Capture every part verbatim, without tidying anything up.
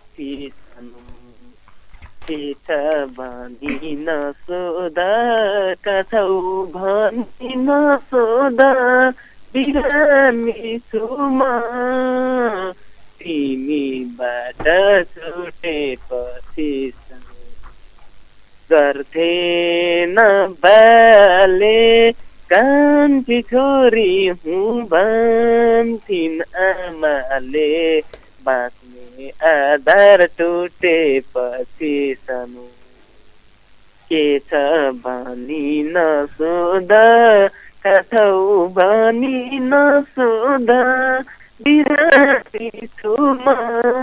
अति सानो के छ भनी नसोध कछौ भनी नसोध बिरामी छु म तिमीबाट छुटेपछि गर्थे नबाले कान्छी छोरी हुँ भन्थिन् आमाले बाँच्ने आधार टुटेपछि सानो के छ भनी नसोध कछौ भनी नसोध बिरामी छु म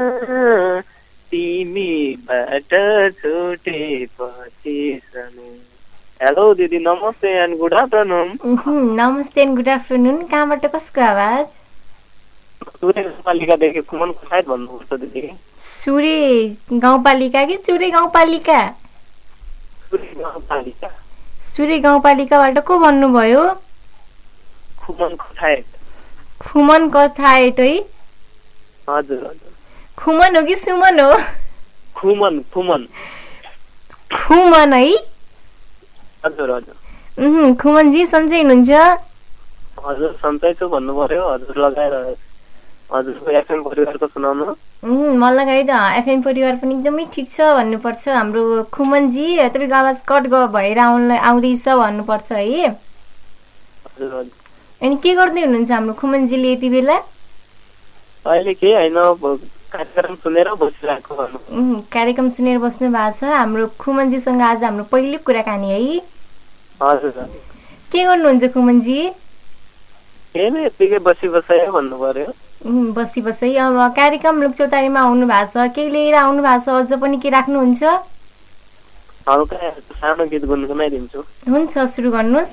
तिमीबाट छुटेपछि सानो। हेलो दिदी नमस्ते एन्ड गुड आफ्टरनुन। नमस्ते एन्ड गुड आफ्टरनुन। कहाँबाट कसको आवाज? सुरे गाउँपालिकादेखि खुमन सायद भन्नुपर्छ दिदी। सुरे गाउँपालिका कि सुरे गाउँपालिका? सुरे गाउँपालिका। सुरे गाउँपालिकाबाट को भन्नुभयो? खुमन खथायत। खुमन कथायत है? हजुर हजुर। खुमन हो कि सुमन हो? खुमन खुमन। खुमन है? हजुर हजुर। उहुँ खुमनजी सन्चै हुनुहुन्छ? हजुर सन्चै छु भन्नु पर्यो। हजुर लगाएर हजुरको एफएम परिवारको सुनाउनु। उहुँ मलाई लगाइ त एफएम परिवार पनि एकदमै ठिक छ भन्नुपर्छ। हाम्रो खुमनजी तपाईँको आवाज कट ग भएर आउन आउँदैछ भन्नुपर्छ है। हजुर हजुर। अनि के गर्दै हुनुहुन्छ हाम्रो खुमनजीले यति बेला? अहिले के होइन कार्यक्रम सुनेर बसिरहेको भन्नु। कार्यक्रम सुनेर बस्नु भएको छ। हाम्रो खुमनजीसँग आज हाम्रो पहिलो कुराकानी है। हजुर। के गर्नुहुन्छ खुमनजी? केही नै यतिकै बसी बसाइ भन्नु पर्यो। बसी बसाइ। अब कार्यक्रम लुकचौतारीमा आउनु भएको छ, केही लिएर आउनु भएको छ, अझ पनि के राख्नुहुन्छ? हल्का सानो गीत गुनगुनाइदिन्छु। हुन्छ सुरु गर्नुहोस्।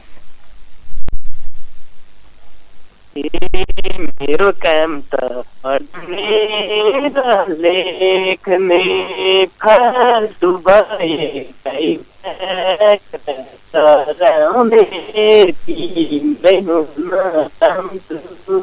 मेरो काम त पढ्ने र लेख्ने फाल्टु भए सराउने तिम्रै हुन चाहन्छु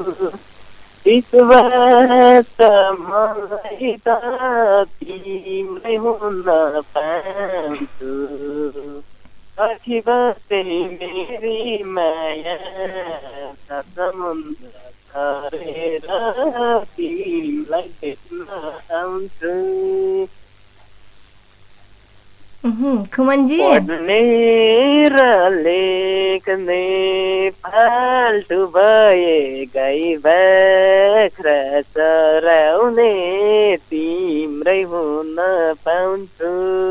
विश्वास मलाई त तिम्रै हुन पाउँछु अखि बसे मेरी माया समुद्र तरेर तिमीलाई भेट्न आउँछु। खुमनजी पढ्ने र लेख्ने फाल्टु भए गाई बाख्रा चराउने तिम्रै हुन पाउँछु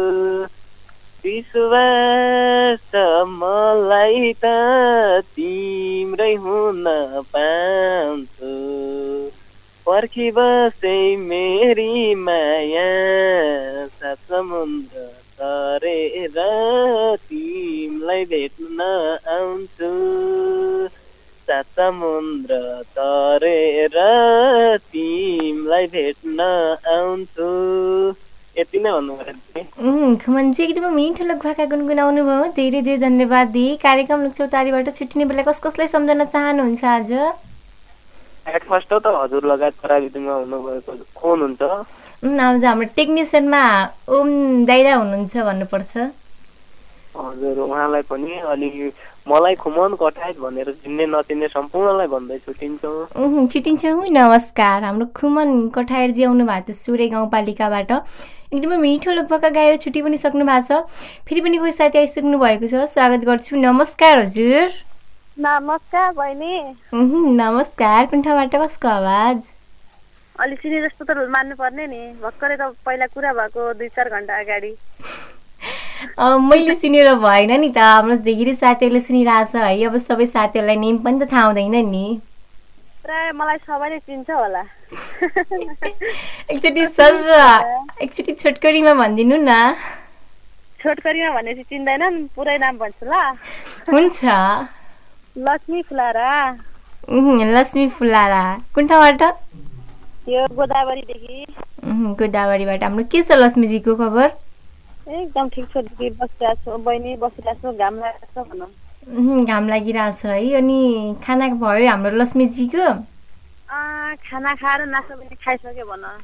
विश्वास मलाई त तिम्रै हुन पाउँछु पर्खी बसे मेरी माया सात समुद्र तरेर तिमीलाई भेट्न आउँछु सात समुद्र तरेर तिमीलाई भेट्न आउँछु। यति नै भन्नुभयो। खुमनजी एकदमै मिठो लोक भाका गुनगुनाउनु भयो। धेरै धेरै धन्यवाद दिए। कार्यक्रम लुकचौतारीबाट छुट्टिने बेला कस कसलाई सम्झन चाहनुहुन्छ आज? एट फर्स्ट त हजुर लगायत प्राविधिकमा हुनुभएको को हुनुहुन्छ? आज हाम्रो टेक्निसियनमा ओम दाइरा हुनुहुन्छ भन्नुपर्छ। हजुर उहाँलाई पनि अनि मलाई खुमन कठायत भनेर चिन्ने नचिन्ने सम्पूर्णलाई भन्दै छुट्टिन्छौँ। छुट्टिन्छौँ। नमस्कार। हाम्रो खुमन कठायतजी आउनु भएको थियो सुरे गाउँपालिकाबाट। एकदमै मिठो लोकभाका गाएर छुट्टी पनि सक्नु भएको छ। फेरि पनि कोही साथी आइसक्नु भएको छ, स्वागत गर्छु। नमस्कार हजुर। नमस्कार बहिनी। नमस्कार। कुण्ठाबाट कसको आवाज? अलि चिने जस्तो त मान्नु पर्ने नि, भर्खरै त पहिला कुरा भएको दुई चार घन्टा अगाडि। मैले सुनेर भएन नि त, हाम्रो धेरै साथीहरूले सुनिरहेछ है। अब सबै साथीहरूलाई नेम पनि त थाहा हुँदैन नि। प्राय मलाई सबैले चिन्छ होला। एकचोटि सर एकचोटि छोटकरीमा भनिदिनु न। छोटकरीमा भनेपछि चिन्दैनन्, पुरै नाम भन्छु ल। हुन्छ। लक्ष्मी फुलारा। लक्ष्मी फुलारा। कुन ठाउँबाट? यो गोदावरीदेखि। गोदावरीबाट। हाम्रो के छ लक्ष्मीजीको खबर? एकदम ठिक छ दिदी, बसिरहेको छु बहिनी, बसिरहेको छु। घाम लागेको छ भनौँ। घाम लागिरहेछ है। अनि खाना भयो हाम्रो लक्ष्मीजीको? खाना खाएर नास्ता पनि खाइसक्यो भन।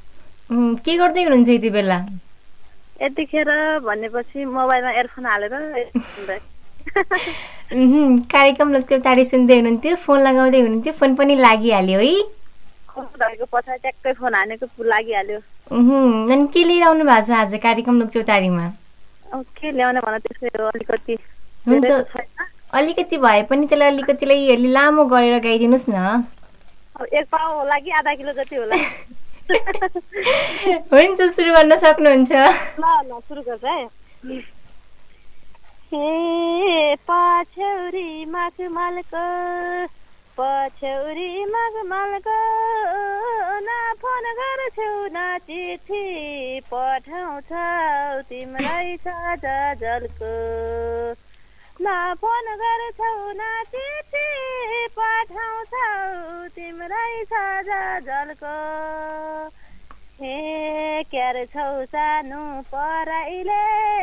उम्, के गर्दै हुनुहुन्छ यति बेला? यतिखेर भनेपछि मोबाइलमा एयरफोन हालेर सुन्दै। उहुँ, कार्यक्रम लोकचौतारी सुन्दै हुनुहुन्थ्यो, फोन लगाउँदै हुनुहुन्थ्यो, फोन पनि लागिहाल्यो है? धरेको पछाडि ट्याक्कै फोन हानेको लागिहाल्यो। उहुँ, अनि के लिएर आउनु भएको छ आज कार्यक्रम लोकचौतारीमा? अब के ल्याउने भन त्यसै हो अलिकति। हुन्छ, अलिकति भए पनि त्यसलाई अलिकतिलाई अलि लामो गरेर गाइदिनुहोस् न। अब एक पाउ होला कि आधा किलो जति होला। हुन्छ, सुरु गर्न सक्नुहुन्छ। ल ल सुरु गर्छ है। हे पछौरी मखमलको पछौरी मखमलको न फोन गर्छौ न चिठी पठाउँछौ तिम्रै सजलको न फोन गर्छौ न चिठी पठाउँछौ तिम्रै सजलको हे क्यार छौ सानो पराइले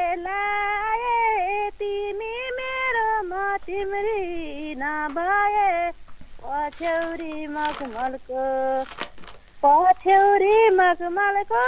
लाए तिमी मेरो म तिम्री नभए पछौरी मखमलको पछौरी मखमलको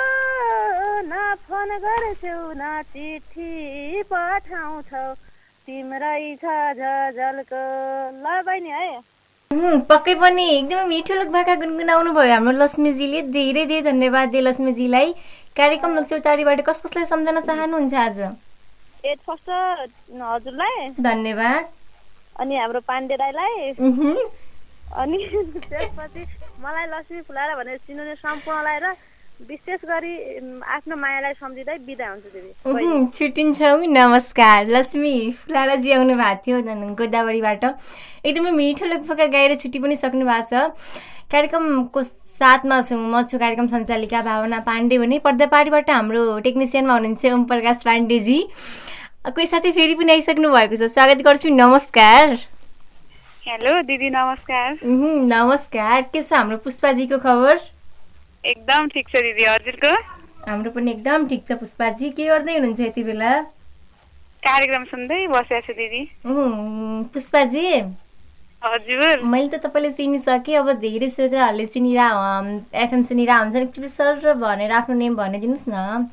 न फोन गर्छौ न चिठी पठाउँछौ तिम्रै सजलको। ल बहिनी है। पक्कै पनि एकदमै मिठो लोक भाका गुनगुनाउनु भयो हाम्रो लक्ष्मीजीले। धेरै धेरै धन्यवाद दिए लक्ष्मीजीलाई। कार्यक्रम लोकचौतारीबाट कस कसलाई सम्झन चाहनुहुन्छ आज? एट फर्स्ट हजुरलाई धन्यवाद। अनि हाम्रो पाण्डे दाइलाई अनि त्यसपछि मलाई लक्ष्मी फुलाएर भनेर चिनाउने सम्पूर्णलाई र विशेष गरी आफ्नो मायालाई सम्झिँदै बिदा हुन्छु दिदी। छुट्टिन्छौँ, नमस्कार। लक्ष्मी फुलाराजी आउनु भएको थियो गोदावरीबाट। एकदमै मिठो लोकभाका गाएर छुट्टी पनि सक्नु भएको छ। कार्यक्रमको साथमा छु म छु कार्यक्रम सञ्चालिका भावना पाण्डे भने। पर्दापारीबाट हाम्रो टेक्निसियनमा हुनुहुन्छ ओम प्रकाश पाण्डेजी। कोही साथी फेरि पनि आइसक्नु भएको छ, स्वागत गर्छु। नमस्कार। हेलो दिदी नमस्कार। नमस्कार। के छ हाम्रो पुष्पाजीको खबर? एकदम ठिक छ दिदी, हजुरको? हाम्रो पनि एकदम ठिक छ पुष्पाजी। के गर्दै हुनुहुन्छ यति बेला? कार्यक्रम सुन्दै बसेको छु दिदी। पुष्पाजी हजुर, मैले त तपाईँले चिनिसकेँ। अब धेरै श्रोताहरूले चिनिरह एफएम सुनिरह हुन्छन्, कृपया सर भनेर आफ्नो नेम भनिदिनुहोस् न।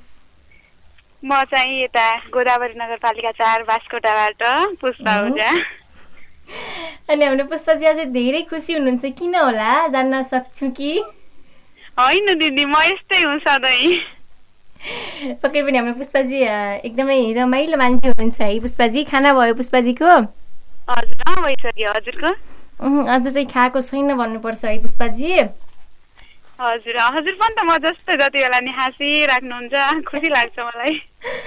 म चाहिँ यता गोदावरी नगरपालिका चार बास्कोटाबाट पुष्पा ओझा। अनि हाम्रो पुष्पाजी आज धेरै खुसी हुनुहुन्छ, किन होला जान्न सक्छु कि? होइन दिदी, म यस्तै हुँ सधैँ। पक्कै पनि हाम्रो पुष्पाजी एकदमै रमाइलो मान्छे हुनुहुन्छ है पुष्पाजी। खाना भयो पुष्पाजीको? हजुर भइसक्यो, हजुरको? आज चाहिँ खाएको छैन भन्नुपर्छ है पुष्पाजी। हजुर, हजुर पनि त म जस्तो जति बेला नि हाँसिराख्नुहुन्छ, खुसी लाग्छ मलाई।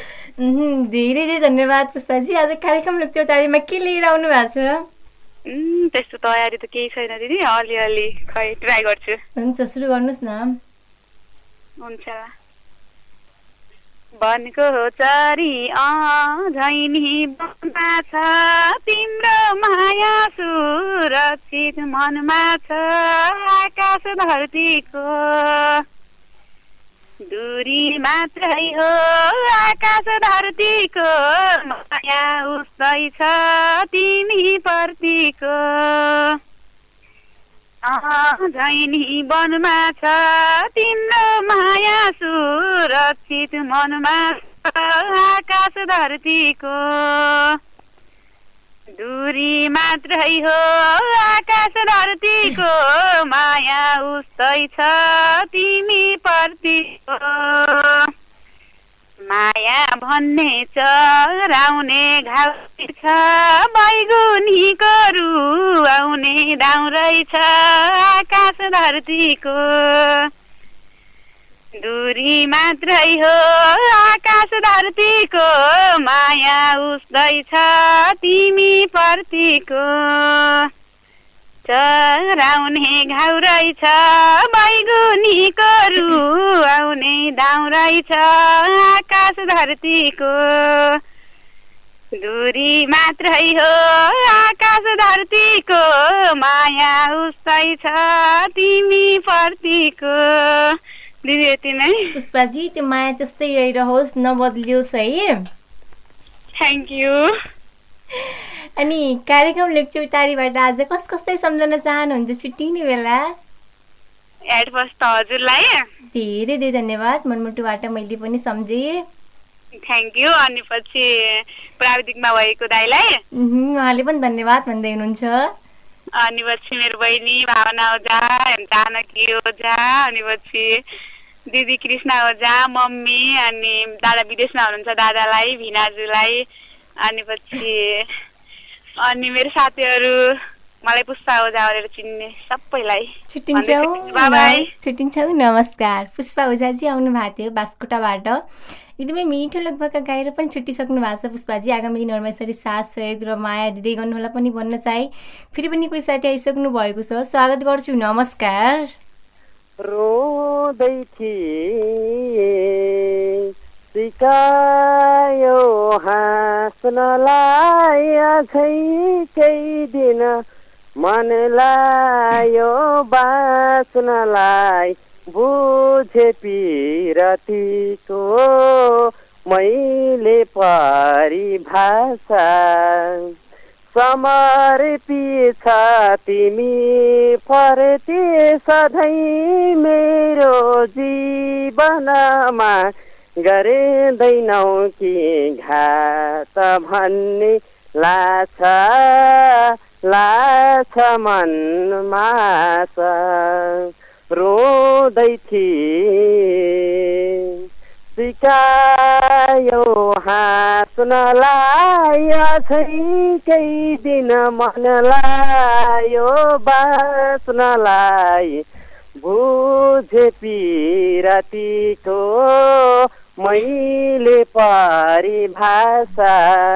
धेरै धेरै धन्यवाद पुष्पाजी। आज कार्यक्रम लोकचौतारीमा के लिएर आउनु भएको छ? त्यस्तो तयारी त केही छैन दिदी, अलिअलि खै ट्राई गर्छु। हुन्छ, सुरु गर्नुहोस् न। हुन्छ। वनको चरी अझैनी बनमा छ तिम्रो माया सुरक्षित मनमा छ आकाश धरतीको दूरी मात्रै हो आकाश धरतीको माया उस्तै छ तिमी प्रतिको अझैनी वनमा छ तिम्रो माया सुरक्षित मनमा आकाश धरतीको दूरी मात्रै हो आकाश धरतीको माया उस्तै छ तिमी प्रतिको माया भन्ने चराउने घाउ छ बैगुनीको रुवाउने दाउ रहेछ आकाश धरतीको दूरी मात्रै हो आकाश धरतीको माया उस्तै छ तिमी प्रतिको चराउने घाउ रहेछ बैगुनीको रुवाउने दाउ रहेछ आकाश धरतीको दूरी मात्रै हो आकाश धरतीको माया उस्तै छ तिमी प्रतिको। दिदी यति नै। पुष्पाजी त्यो माया त्यस्तै रहिरहोस्, नबदलियोस् है। Thank you. अनि कार्यक्रम लोकचौतारीबाट आज कस कसलाई सम्झन चाहनुहुन्छ छुट्टिने बेला? एट फर्स्ट त हजुरलाई, धेरै धेरै धन्यवाद मनमुटुबाट मैले पनि सम्झेँ। Thank you. अनि पछि प्राविधिकमा भएको दाइलाई उहाँले पनि धन्यवाद भन्दै हुनुहुन्छ। अनि पछि मेरो बहिनी भावना ओझा, जानकी ओझा, अनि पछि दिदी कृष्णा ओझा, मम्मी, अनि दादा विदेशमा हुनुहुन्छ दादालाई, भिनाजुलाई, अनि पछि अनि मेरो साथीहरू मलाई पुष्पा ओझा भनेर चिन्ने सबैलाई छुट्टिन्छौँ। बाइ छुट्टिन्छौँ। नमस्कार। पुष्पा ओझाजी आउनु भएको थियो बास्कोटाबाट। एकदमै मिठो लोकभाका गाएर पनि छुट्टिसक्नु भएको छ पुष्पाजी। आगामी दिनहरूमा यसरी साथ सहयोग र माया दिँदै गर्नुहोला पनि भन्न चाहे। फेरि पनि कोही साथी आइसक्नु भएको छ, स्वागत गर्छु। नमस्कार। रोदै थिए सिकायो हाँस्नलाई अझै केही दिन मन लायो बाँच्नलाई बुझे पिरतीको मैले परिभाषा समर्पिछ तिमी प्रति सधैँ मेरो जीवनमा गरिँदैनौ कि घात भन्ने लाछ लाछ मनमा रोदै थिए सिकायो हाँस्नलाई अझै केही दिन मन लायो बाँच्नलाई बुझे पिरतीको मैले परिभाषा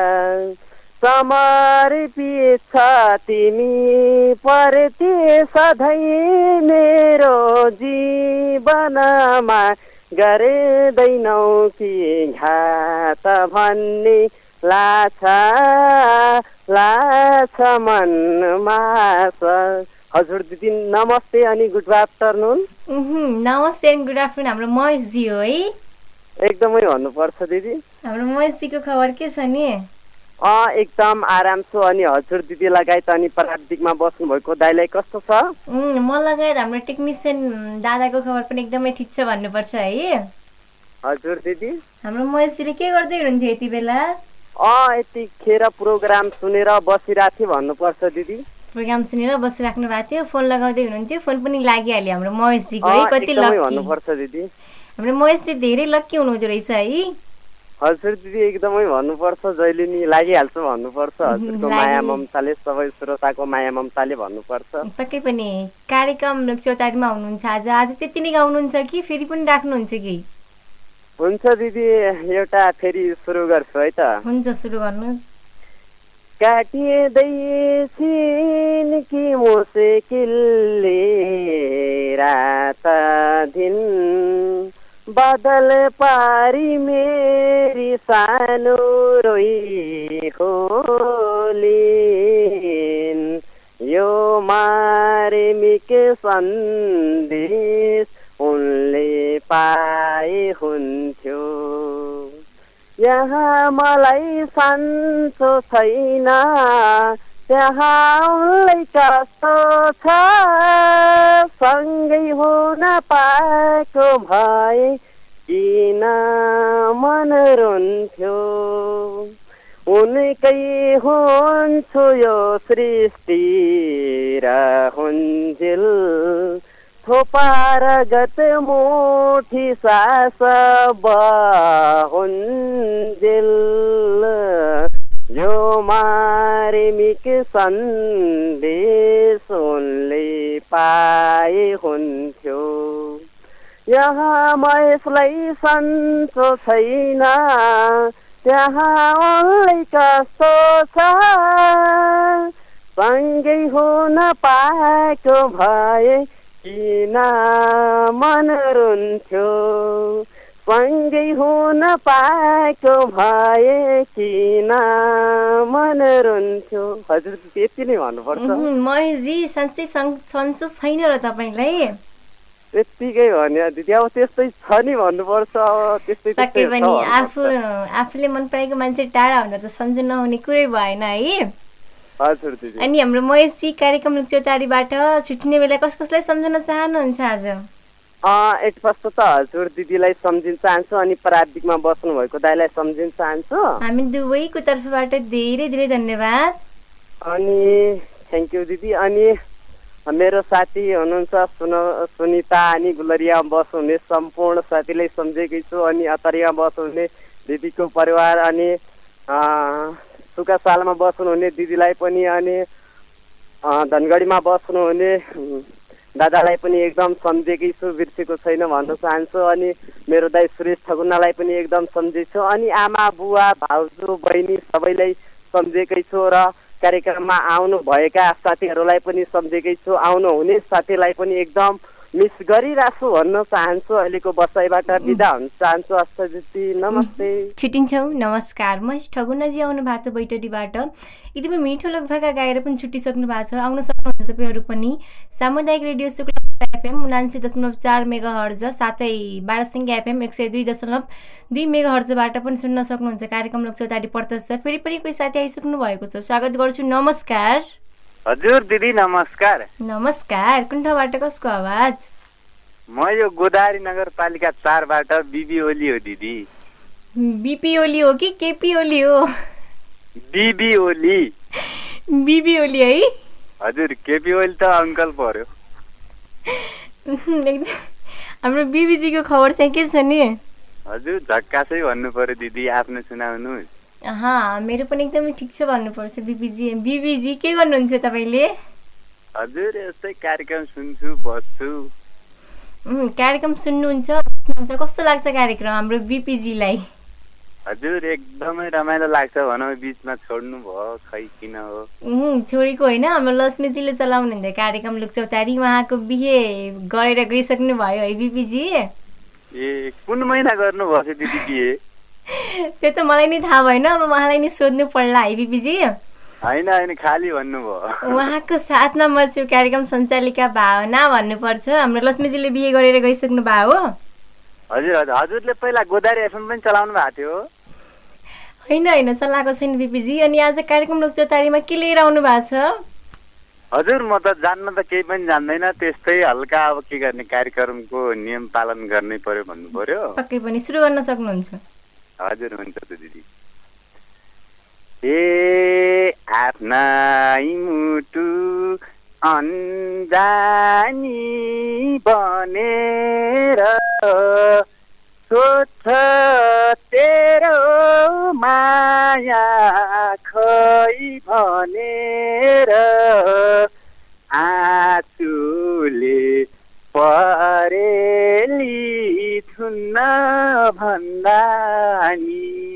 समर्पित छ तिमी प्रति सधैँ मेरो जीवनमा गरिँदैनौ कि घात भन्ने लाछ लाछ मनमा। हजुर दिदी नमस्ते अनि गुड आफ्टरनुन। नमस्ते एन्ड गुड आफ्टरनुन। हाम्रो महेशजी हो है? एकदमै भन्नुपर्छ दिदी। हाम्रो महेशजीको खबर के छ नि? अँ एकदम आराम छु। अनि हजुर दिदी लगायत अनि प्राविधिकमा बस्नु भएको दाइलाई कस्तो छ? म लगायत हाम्रो टेक्निसियन दादाको खबर पनि एकदमै ठिक छ भन्नुपर्छ है। हजुर दिदी। हाम्रो महेशजीले के गर्दै हुनुहुन्थ्यो यति बेला? अँ यतिखेर प्रोग्राम सुनेर बसिरहेको थिएँ भन्नुपर्छ दिदी। प्रोग्राम सुनेर बसिराख्नु भएको थियो, फोन लगाउँदै हुनुहुन्थ्यो, फोन पनि लागिहाल्यो हाम्रो महेशजीको है। कति लक्की भन्नुपर्छ दिदी। हाम्रो महेशजी धेरै लक्की हुनुहुँदो रहेछ है। हजुर दिदी एकदमै भन्नुपर्छ, जहिले नि लागिहाल्छ भन्नुपर्छ। हजुरको माया ममताले, सबै श्रोताको माया ममताले भन्नुपर्छ। पक्कै पनि। कार्यक्रम लोकचौतारीमा हुनुहुन्छ आज, आज त्यति नै गाउनुहुन्छ कि फेरि पनि राख्नुहुन्छ कि? हुन्छ दिदी एउटा फेरि सुरु गर्छु है त। हुन्छ सुरु गर्नुहोस्। काटिँदैछिन् कि मुस्किलले रात दिन बदल पारी मेरी सानो रोई होलिन् यो मार्मिक सन्देश उनले पाए हुन्थ्यो। यहाँ मलाई सन्चो छैन, त्यहाँ उनलाई कस्तो छ, सँगै हुन पाएको भए किन मन रुन्थ्यो। उनकै हुन्छु यो सृष्टि र हुन्जेल थोपारगत मुठी सास बहुन्जेल यो मार्मिक सन्देश उनले पाए हुन्थ्यो। यहाँ म यसलाई सन्चो छैन, त्यहाँ उनलाई कस्तो छ, सँगै हुन पाएको भए किन मन रुन्थ्यो। सँगै हुन पाएको भए किन मन रुन्थ्यो। हजुर त्यति नै भन्नुपर्छ। महेशजी साँच्चै सन्चो छैन र तपाईँलाई? त्यतिकै भन्यो दिदी, अब त्यस्तै छ नि भन्नुपर्छ। अब त्यस्तै पक्कै पनि। आफू आफूले मन परेको मान्छे टाढा हुँदा त सन्चो नहुने कुरै भएन है। हजुर दिदी। अनि हाम्रो महेशजी कार्यक्रम लोकचौतारीबाट छुट्टिने बेला कस कसलाई सम्झन चाहनुहुन्छ आज? एट फर्स्ट त हजुर दिदीलाई सम्झिन चाहन्छु अनि प्राविधिकमा बस्नु भएको दाइलाई सम्झिन चाहन्छु। हामी दुवैको तर्फबाट धेरै धेरै धन्यवाद। अनि थ्याङ्क यू दिदी। अनि मेरो साथी हुनुहुन्छ सुन सुनिता अनि गुलरियामा बस्नुहुने सम्पूर्ण साथीलाई सम्झेकै छु। अनि अतरियामा बस्नुहुने दिदीको परिवार अनि सुकासालमा बस्नुहुने दिदीलाई पनि अनि धनगढीमा बस्नुहुने दादालाई पनि एकदम सम्झेकै छु, बिर्सेको छैन भन्न चाहन्छु। अनि मेरो दाइ सुरेश ठकुनालाई पनि एकदम सम्झेछु। अनि आमा बुवा भाउजू बहिनी सबैलाई सम्झेकै छु र कार्यक्रममा आउनु भएका साथीहरूलाई पनि सम्झेकै छु। आउनु हुने साथीलाई पनि एकदम मिस गरिरहेछु भन्न चाहन्छु। अहिलेको बसाइबाट बिदा हुन चाहन्छु। अस्ता दिदी नमस्ते। छुट्टिन्छौँ, नमस्कार। महेश ठकुनाजी आउनु भएको छ बैतडीबाट, एकदमै मिठो लोकभाका गाएर पनि छुट्टिसक्नु भएको छ। आउन सक्नुहुन्छ तपाईँहरू पनि सामुदायिक रेडियो शुक्ला एफएम उनान्से दशमलव चार मेगा हर्ज साथै बारासिङ्गा एफएम एक सय दुई दशमलव दुई मेगा हर्जबाट पनि सुन्न सक्नुहुन्छ। कार्यक्रम लोकचौतारी प्रत्यक्ष फेरि पनि कोही साथी आइसक्नु भएको छ, स्वागत गर्छु। नमस्कार। हजुर दिदी नमस्कार। नमस्कार। कुन ठाउँबाट कसको आवाज? म यो गोदावरी नगरपालिका चारबाट बिबी ओली हो दिदी। बिपी ओली हो कि केपी ओली हो? बिबी ओली। बिबी ओली है? हजुर केपी ओली त अङ्कल पर्यो। हाम्रो बिबीजीको खबर चाहिँ के छ नि? हजुर झक्कासै भन्नु पर्यो दिदी, आफ्नो सुनाउनुहोस्। अहा मेरो पनि एकदमै ठिक छ भन्नुपर्छ। बिबीजी बिबीजी के गर्नुहुन्छ तपाईँले? हजुर यस्तै कार्यक्रम सुन्छु बस्छु। कार्यक्रम सुन्नुहुन्छ बस्नुहुन्छ, कस्तो लाग्छ कार्यक्रम हाम्रो बिपीजीलाई? हजुर एकदमै रमाइलो लाग्छ भनौँ, बिचमा छोड्नु भयो खै किन हो? छोडेको होइन, हाम्रो लक्ष्मीजीले चलाउनु हुन्थ्यो कार्यक्रम लोकचौतारी, उहाँको बिहे गरेर गइसक्नु भयो है बिपीजी? ए कुन महिना गर्नुभएको छ दिदी बिहे? त्यो त मलाई नै थाहा भएन, अब उहाँलाई नै सोध्नु पर्ला है बिपीजी। होइन होइन खाली भन्नुभयो। उहाँको साथमा म छु, कार्यक्रम सञ्चालिका भावना भन्नुपर्छ। हाम्रो लक्ष्मीजीले बिहे गरेर गइसक्नु भयो हो? हजुर हजुर हजुरले पहिला गोदावरी एफएम पनि चलाउनु भएको थियो? होइन होइन चलाएको छैन बिपीजी। अनि आज कार्यक्रम लोकचौतारीमा के लिएर आउनु भएको छ? हजुर म त जान्न त केही पनि जान्दैन, त्यस्तै हल्का अब के गर्ने कार्यक्रमको नियम पालन गर्नै पर्यो भन्नु पर्यो। पक्कै पनि सुरु गर्न सक्नुहुन्छ। हजुर हुन्छ त दिदी। ए आफ्नै मुटु अन्जानी बनेर सोध्छ तेरो माया खै भनेर आँसुले परेली धुन्न भन्दा नि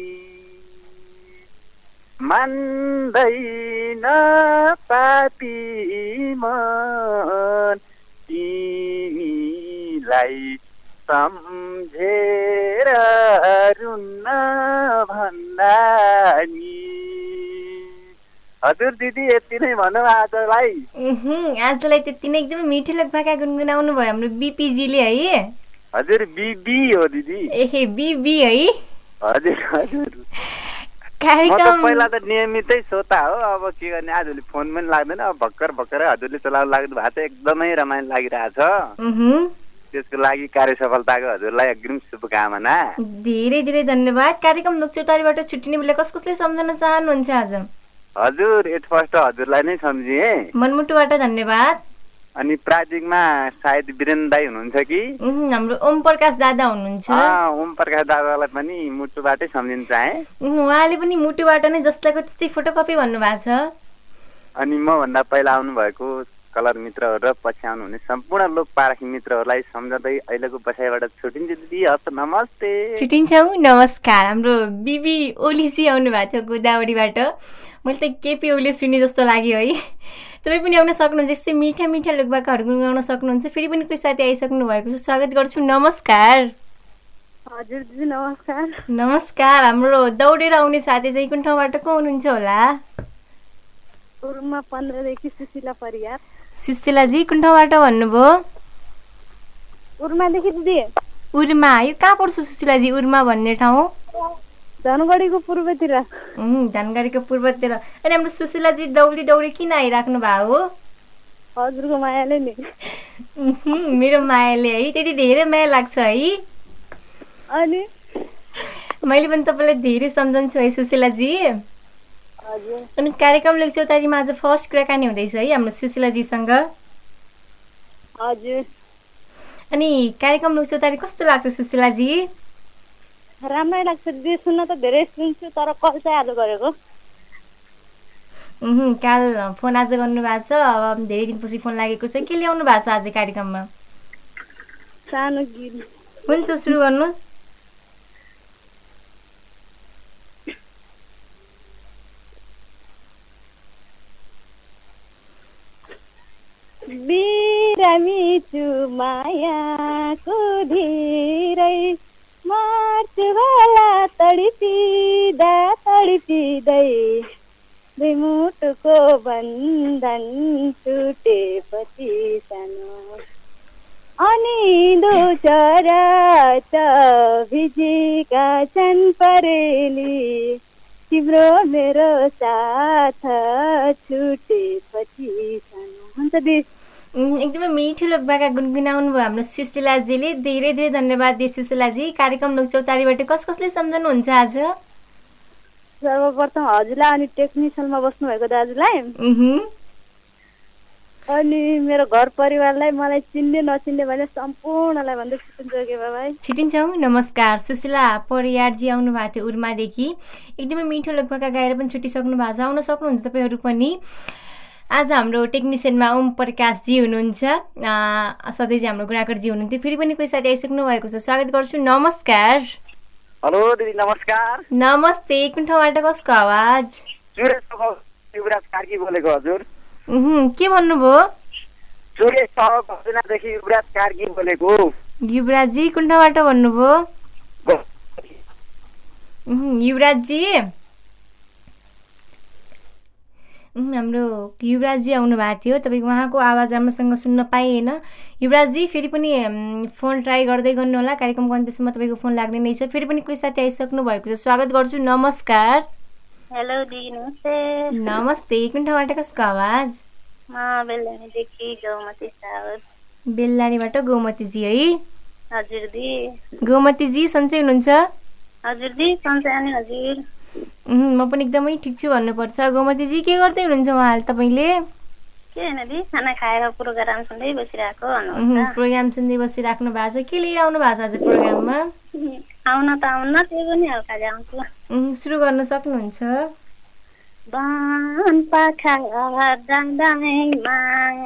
मान्दैन पापी मन तिमीलाई सम्झेर रुन्न भन्दा नि। हजुर दिदी यति नै भनौँ आजलाई। आजलाई त्यति नै। एकदमै मिठो लोकभाका गुनगुनाउनु भयो हाम्रो बिपीजीले है? हजुर बिबी हो दिदी। एहे बिबी है? हजुर हजुर। कार्यक्रम पहिला त नियमितै श्रोता हो, अब के गर्ने आजले फोन पनि लाग्दैन। अब भर्खर भर्खरै हजुरले चलाउनु लाग्नु भएको छ, एकदमै रमाइलो लागिरहेछ। त्यसको लागि कार्य सफलताको हजुरलाई अग्रिम शुभकामना। धेरै धेरै धन्यवाद। कार्यक्रम लोकचौतारीबाट छुट्टिने बेला कस कसले सम्झन चाहनुहुन्छ आज? हजुर एट फर्स्ट हजुरलाई नै सम्झिए, मनमुटुबाट धन्यवाद। अनि प्राविधिकमा सायद वीरेन्द्र दाई हुनुहुन्छ कि हाम्रो ओम प्रकाश दादा हुनुहुन्छ। ओम प्रकाश दादालाई पनि मुटुबाटै सम्झिन चाहे। उहाँले पनि मुटुबाट नै जस्ताको त्यस्तै फोटोकपी भन्नुभएको छ। अनि म भन्दा पहिला आउनु भएको कलर मित्रहरू र पछि आउनुहुने सम्पूर्ण लोक पारखी मित्रहरूलाई सम्झँदै अहिलेको बसाइबाट छुट्टिन्छ दिदी। हस् नमस्ते। छुट्टिन्छौँ, नमस्कार। हाम्रो बिबी ओलीसी आउनु भएको थियो गोदावरीबाट, मैले त केपी ओली सुने जस्तो लाग्यो है। तपाईँ पनि आउन सक्नुहुन्छ, यस्तै मिठा मिठा लोकभाकाहरू गुनगुनाउन सक्नुहुन्छ। फेरि पनि कोही साथी आइसक्नु भएको छ, स्वागत गर्छु। नमस्कार। हजुर दिदी नमस्कार। नमस्कार। हाम्रो दौडेर आउने साथी चाहिँ कुन ठाउँबाट को हुनुहुन्छ होला? उर्मा पन्ध्रदेखि सुशीला परियार। सुशीलाजी कुन ठाउँबाट भन्नुभयो? उर्मादेखि दिदी। उर्मा, यो कहाँ पर्छ सुशीलाजी उर्मा भन्ने ठाउँ? धनगढीको पूर्वतिर। धनगढीको पूर्वतिर। अनि हाम्रो सुशीलाजी दौडी दौडी किन आइराख्नु भएको हो? हजुरको मायाले नि। मेरो मायाले है, त्यति धेरै माया लाग्छ है। अनि मैले पनि तपाईँलाई धेरै सम्झन्छु है सुशीलाजी। हजुर। अनि कार्यक्रम लेख्चौतारीमा आज फर्स्ट कुराकानी हुँदैछ है हाम्रो सुशीलाजीसँग। हजुर। अनि कार्यक्रम लेख्चौतारी कस्तो लाग्छ सुशीलाजी? राम्रै लाग्छ दिदी, सुन्न त धेरै सुन्छु तर कल चाहिँ आज गरेको। काल फोन आज गर्नुभएको छ, अब धेरै दिनपछि फोन लागेको छ। के ल्याउनु भएको छ आज कार्यक्रममा? सानो गीत। हुन्छ सुरु गर्नुहोस्। बिरामी छु मायाको धेरै, मर्छु होला तडपिँदा तडपिँदै, दुई मुटुको बन्धन छुटेपछि सानो, अनि दो चरा त भिजेका छन् परेली, तिम्रो मेरो साथ छुटेपछि सानो। हुन्छ दिदी। एकदमै मिठो लोकभाका गुनगुनाउनु भयो हाम्रो सुशीलाजीले। धेरै धेरै धन्यवाद दिए सुशीलाजी। कार्यक्रम लोकचौतारीबाट कस कसले सम्झनुहुन्छ आज? सर्वप्रथम हजुरलाई, अनि टेक्निसियनमा बस्नुभएको दाजुलाई, अनि मेरो घर परिवारलाई, मलाई चिन्ने नचिन्ने भने सम्पूर्णलाई भन्दै छुट्टिन्छु के बाबा। छुट्टिन्छौँ। नमस्कार। सुशीला परियारजी आउनु भएको थियो उर्मादेखि। एकदमै मिठो लोकभाका गाएर पनि छुट्टिसक्नु भएको छ। आउन सक्नुहुन्छ तपाईँहरू पनि। आज हाम्रो टेक्निसियनमा ओम प्रकाशजी हुनुहुन्छ, सधैँ चाहिँ हाम्रो गुणाकरजी हुनुहुन्थ्यो। फेरि पनि कोही साथी आइसक्नु भएको छ, स्वागत गर्छु। नमस्कार। हेलो दिदी नमस्कार। नमस्ते। कुन ठाउँबाट कसको आवाज? युवराज कार्की बोलेको हजुर। के भन्नुभयो? सुरेशदेखि युवराज कार्की बोलेको। युवराजजी कुन ठाउँबाट भन्नुभयो? युवराजजी हाम्रो युवराजजी आउनु भएको थियो। तपाईँको उहाँको आवाज राम्रोसँग सुन्न पाइएन। युवराजजी फेरि पनि फोन ट्राई गर्दै गर्नु होला। कार्यक्रमको अन्त्यसम्म तपाईँको फोन लाग्ने नै छ। फेरि पनि कोही साथी आइसक्नु भएको छ, स्वागत गर्छु। नमस्कार। हेलो दिदी नमस्ते। नमस्ते। कुन ठाउँबाट कसको आवाज? म बेल्लानीदेखि गौमती सावर। बेल्लानीबाट गौमतीजी है? हजुर दी। गौमतीजी सन्चै हुनुहुन्छ? हजुर दी सन्चै। अनि हजुर? म पनि एकदमै ठिक छु भन्नुपर्छ। गौमतीजी के गर्दै हुनुहुन्छ उहाँ तपाईँले? के हैन दी, खाना खाएर प्रोग्राम सुन्दै बसिरहेको हुनुहुन्छ। प्रोग्राम सुन्दै बसिराख्नु भएको छ। के लिएर आउनु भएको छ आज प्रोग्राममा? आउन त आउन, त्यो पनि हल्का जाउँछु। सुरु गर्न सक्नुहुन्छ। बान पाखा डाँडाइमा,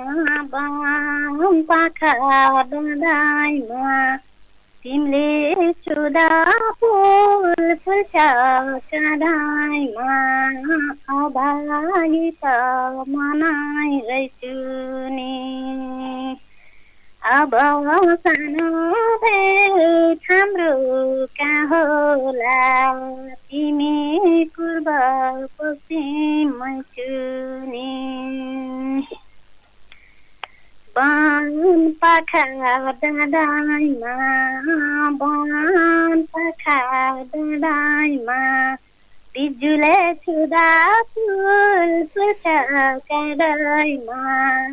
बान पाखा डाँडाइमा, तिमीले छुदा फुल फुल्छ काँडाइमा, अभागी त मनाइरहेछु नि, अब सानो भेट हाम्रो कहाँ होला, तिमी पूर्व पश्चिममै छु नि, बान पाखा डाँडाइमा, बान पाखा डाँडाइमा, बिजुले छुदा फुल फुल्छ काँडाइमा,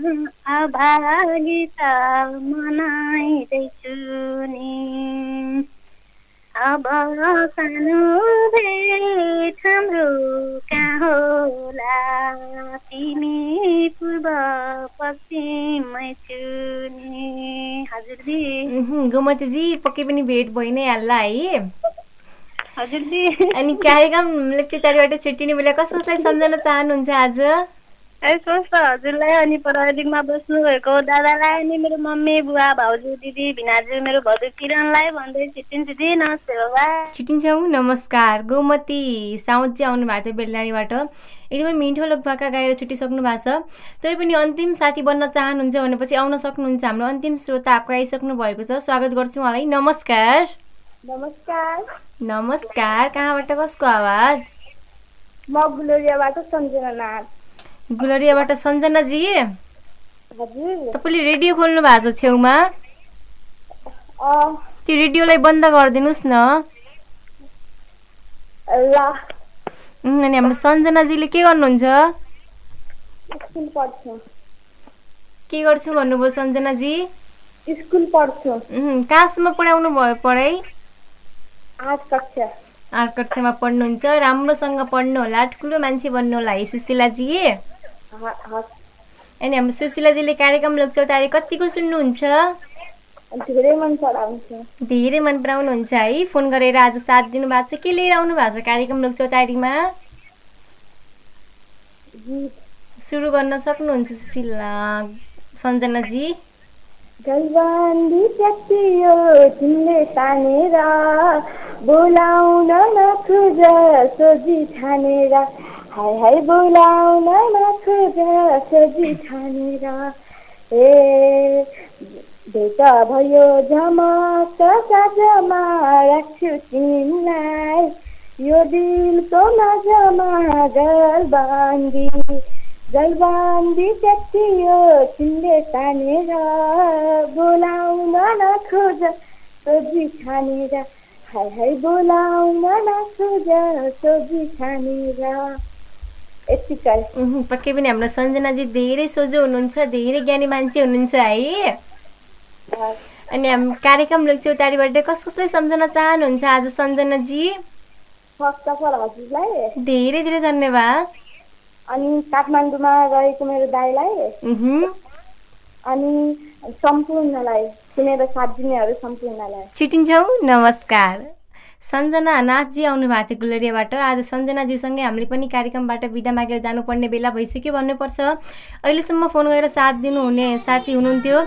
अभागी त मनाइरहेछु नि, अब सानो भेट हाम्रो कहाँ होला, तिमी पूर्व पश्चिममै छु नि। हजुर दी। गौमतीजी पक्कै पनि भेट भइ नै हाल्ला है? हजुर दी। अनि कार्यक्रम लेक्चरचारीबाट छुट्टिने बेला कस कसलाई सम्झन चाहनुहुन्छ आज? सोच हजुरलाई, अनि प्रहरीमा बस्नुभएको दादालाई, अनि मेरो मम्मी बुवा भाउजू दिदी भिनाजु मेरो भाउजू किरणलाई भन्दै छिटिन्छु दि। नमस्ते बाबा। छिटिन्छौँ। नमस्कार। गौमती साउद चाहिँ आउनु भएको थियो बेल्लानीबाट। एकदमै मिठो लोकभाका गाएर छुटिसक्नु भएको छ। तै पनि अन्तिम साथी बन्न चाहनुहुन्छ भनेपछि आउन सक्नुहुन्छ। हाम्रो अन्तिम श्रोता आपको आइसक्नु भएको छ, स्वागत गर्छु उहाँलाई। नमस्कार। नमस्कार। नमस्कार। कहाँबाट कसको आवाज? म गुलोरियाबाट सञ्जना नाथ। गुलोरियाबाट सञ्जनाजी? हजुर। तपाईँले रेडियो खोल्नु भएको छ छेउमा? त्यो रेडियोलाई बन्द गरिदिनुहोस् न। ल। अनि हाम्रो सञ्जनाजीले के गर्नुहुन्छ? के गर्छु भन्नुभयो सञ्जनाजी? स्कुल पढ्छु। कहाँसम्म पढाउनु भयो पढाइ? आठ कक्षा। आठ कक्षामा पढ्नुहुन्छ। राम्रोसँग पढ्नु होला, ठुलो मान्छे बन्नु होला है सुशीलाजी। अनि हाम्रो सुशीलाजीले कार्यक्रम लोकचौतारी कतिको सुन्नुहुन्छ? धेरै मन पराउँछ। धेरै मन पराउनुहुन्छ है। फोन गरेर आज साथ दिनुभएको छ। के लिएर आउनु भएको छ कार्यक्रम लोकचौतारीमा? सुरु गर्न सक्नुहुन्छ सुशीला सञ्जनाजी? गलबन्दी त्यतियो तिमीले तानेर बोलाउन नखोज सोझी ठानेर, हाय हाय बोलाउन नखोज सोझी ठानेर। ए भेट भयो झमक साँझमा राख्छु तिमीलाई, यो दिलको माझमा गलबन्दी गलबन्दी त्यतियो तिमीले तानेर बोलाउन नखोज सोझी ठानेर, हाय हाय बोलाउन नखोज सोझी ठानेर। यतिकै। पक्कै पनि हाम्रो सञ्जनाजी धेरै सोझो हुनुहुन्छ, धेरै ज्ञानी मान्छे हुनुहुन्छ है। अनि हामी कार्यक्रम लोकचौतारीबाट कस कसलाई सम्झन चाहनुहुन्छ आज सञ्जनाजी? फर्स्ट अफ अल हजुरलाई धेरै धेरै धन्यवाद। अनि काठमाडौँमा रहेको मेरो दाइलाई, अनि सम्पूर्णलाई सुनेर साथ दिनेहरू सम्पूर्णलाई छिटिन्छौँ। नमस्कार। सञ्जना नाथजी आउनु भएको थियो गुलरियाबाट। आज सञ्जनाजीसँगै हामीले पनि कार्यक्रमबाट बिदा मागेर जानुपर्ने बेला भइसक्यो भन्नुपर्छ। अहिलेसम्म फोन गरेर साथ दिनुहुने साथी हुनुहुन्थ्यो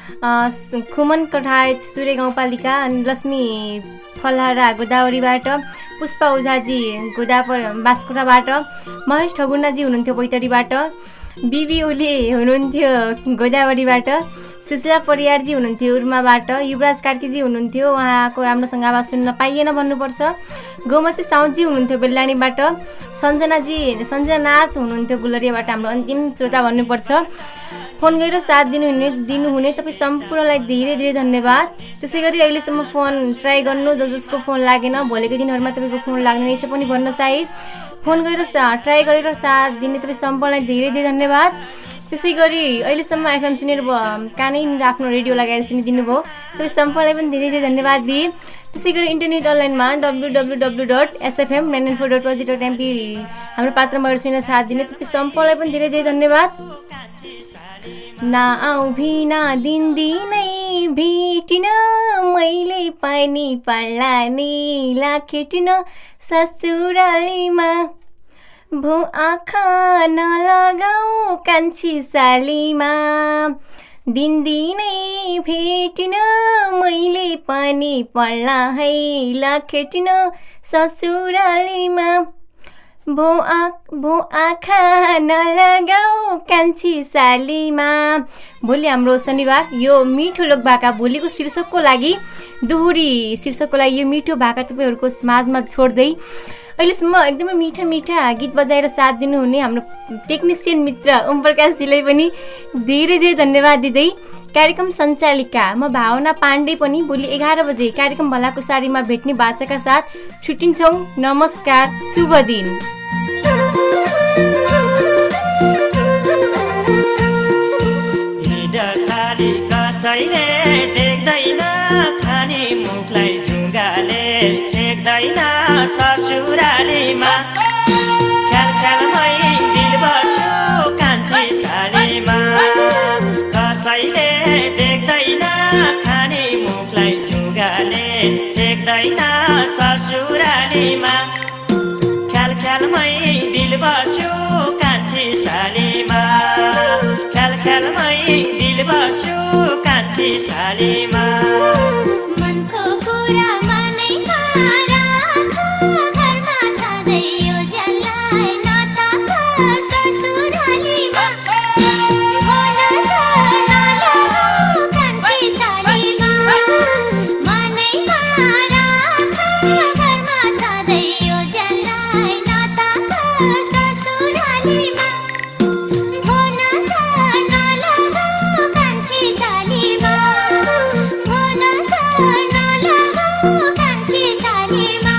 खुमन कठायत सूर्य गाउँपालिका, अनि लक्ष्मी फलहारा गोदावरीबाट, पुष्पा ओझाजी गोदापर बाँसकोटाबाट, महेश ठगुन्नाजी हुनुहुन्थ्यो बैतडीबाट, बिबी ओली हुनुहुन्थ्यो गोदावरीबाट, सुशीला परियारजी हुनुहुन्थ्यो उर्माबाट, युवराज कार्कीजी हुनुहुन्थ्यो, उहाँको राम्रोसँग आवाज सुन्न पाइएन भन्नुपर्छ। गोमती साउदजी हुनुहुन्थ्यो बेल्लानीबाट, सञ्जनाजी सञ्जनानाथ हुनुहुन्थ्यो गुलरियाबाट हाम्रो अन्तिम श्रोता भन्नुपर्छ। फोन गरेर साथ दिनुहुने दिनुहुने तपाईँ सम्पूर्णलाई धेरै धेरै धन्यवाद। त्यसै गरी अहिलेसम्म फोन ट्राई गर्नु, ज जसको फोन लागेन भोलिको दिनहरूमा तपाईँको फोन लाग्ने रहेछ पनि भन्न चाहे। फोन गरेर सा ट्राई गरेर साथ दिने तपाईँ सम्पूर्णलाई धेरै धेरै धन्यवाद। त्यसै गरी अहिलेसम्म एफएम सुनेर कानैनिर आफ्नो रेडियो लगाएर सुनिदिनु भयो, तपाईँ सम्पूर्णलाई पनि धेरै धेरै धन्यवाद दिए। त्यसै गरी इन्टरनेट अनलाइनमा W W W dot SFM nine nine four dot OG dot MP हाम्रो पात्रमा सुनेर साथ दिने तपाईँ सम्पूर्णलाई पनि धेरै धेरै धन्यवाद। ना आऊ भिना दिनदिनै भेटिन मैले पानी पर्ला निला खेटिन ससुरालीमा, भो आँखा नलगाऊ कान्छी सालीमा, दिनदिनै भेटिन मैले पानी पर्ला है लाखेटिन ससुरालीमा, भो आ भो आँखा नलगाऊ कान्छी सालीमा। भोलि हाम्रो शनिबार यो मिठो लोक भाका भोलिको शीर्षकको लागि दोहोरी शीर्षकको लागि यो मिठो भाका तपाईँहरूको माझमा छोड्दै अहिलेसम्म एकदमै मिठा मिठा गीत बजाएर साथ दिनुहुने हाम्रो टेक्निसियन मित्र ओम प्रकाशजीलाई पनि धेरै धेरै धन्यवाद दिँदै कार्यक्रम सञ्चालिका म भावना पाण्डे पनि भोलि एघार बजे कार्यक्रम भलाको सारीमा भेट्ने बाचाका साथ छुट्टिन्छौँ। नमस्कार, शुभ दिन। कसैले देख्दैन खाने मुखलाई झुङ्गाले छेक्दैन ससुरालीमा, ख्याल ख्यालमै दिल बस्यो कान्छी सालीमा, कसैले देख्दैन खाने मुखलाई झुङ्गाले छेक्दैन ससुरालीमा, ख्याल ख्यालमै दिल बस्यो कान्छी सालीमा, ख्याल ख्यालमै दिल बस्यो कान्छी सालीमा। मनको कुरा मनैमा राखो, घरमा छँदै यो ज्यानलाई नताक ससुरालीमा, भन छ नलगाऊ कान्छी सालीमा, मनैमा राखो, घरमा छँदै यो ज्यानलाई नताक ससुरालीमा, भन छ नलगाऊ कान्छी सालीमा, भन छ नलगाऊ कान्छी सालीमा।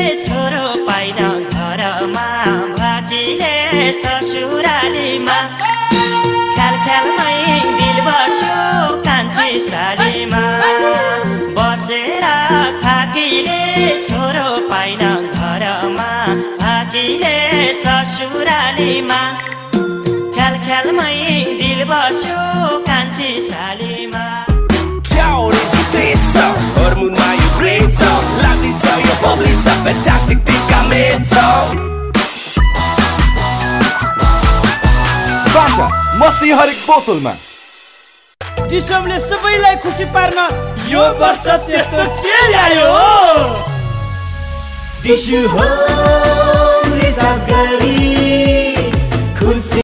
छोरो पाइन घरमा भागिले ससुरालीमा ख्याल ख्यालमै दिल बस्यो कान्छी सालीमा बसेर थाकिले छोरो पाइन घरमा भागिले ससुरालीमा ख्याल ख्यालमै दिल बस्यो कान्छी सालीमा Hormona you great song, Lalita your bubbly tough, fantastic think I'm it song. बाटा मस्ती हरेक बोतलमा डिसमले सबैलाई खुसी पार्न यो वर्ष त्यस्तो के ल्यायो डिसु हो